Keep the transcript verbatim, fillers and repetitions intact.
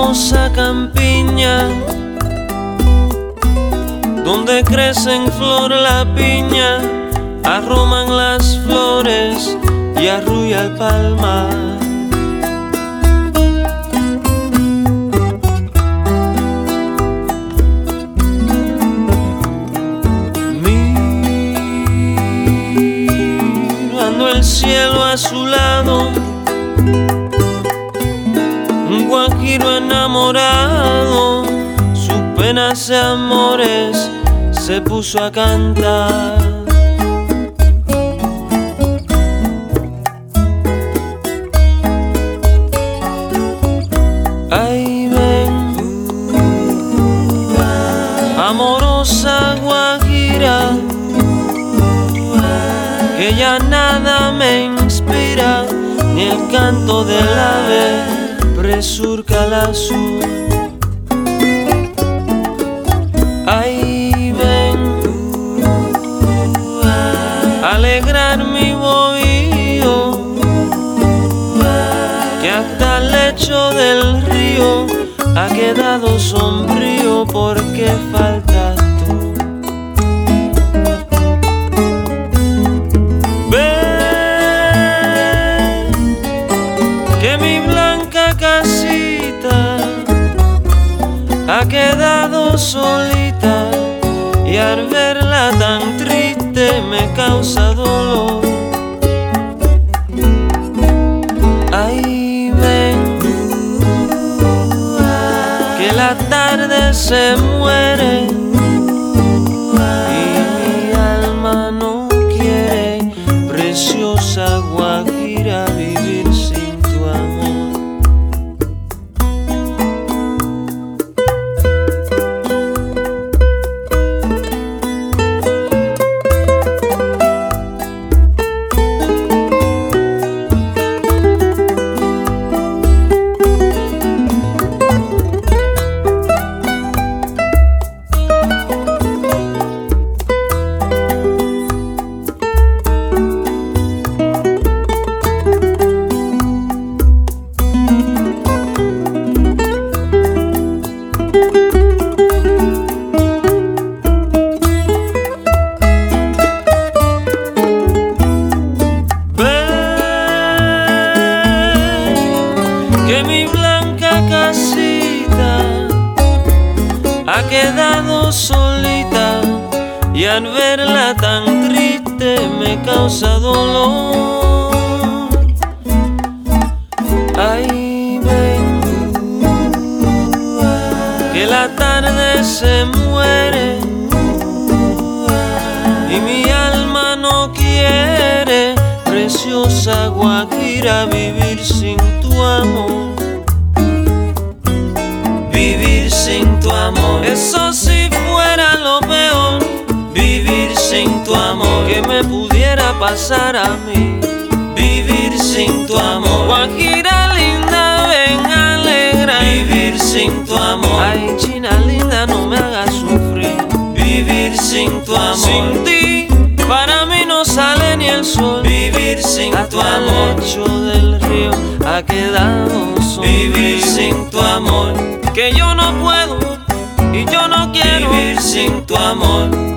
amorosa campiña donde crece en flor la piña, arroman las flores y arrulla el palmar. Mirando el cielo azulado, un guajiro enamorado, sus penas y amores se puso a cantar. Ay, ven, amorosa guajira, que ya nada me inspira, ni el canto del ave presurca el azul. Ay, ven, alegrar mi bohío, que hasta el lecho del río ha quedado sombrío porque faltas tú. Ven, que mi blanca casita ha quedado solita y al verla tan triste me causa dolor. Ay, ven, que la tarde se muere y mi alma no quiere, preciosa guajira, vivir sin tu amor. Que mi blanca casita ha quedado solita y al verla tan triste me causa dolor. Ay, ven, que la tarde se muere y mi alma no quiere, preciosa guajira, vivir sin tu amor. Vivir sin tu amor, eso si fuera lo peor. Vivir sin tu amor, que me pudiera pasar a mí. Vivir sin tu amor, guajira linda, ven alegra. Vivir sin tu amor, ay china linda, no me hagas sufrir. Vivir sin tu amor, sin ti para mí no sale ni el sol. Vivir sin tu amor, el lecho del río ha quedado solo. Vivir sin tu amor, que yo no puedo y yo no quiero vivir sin tu amor.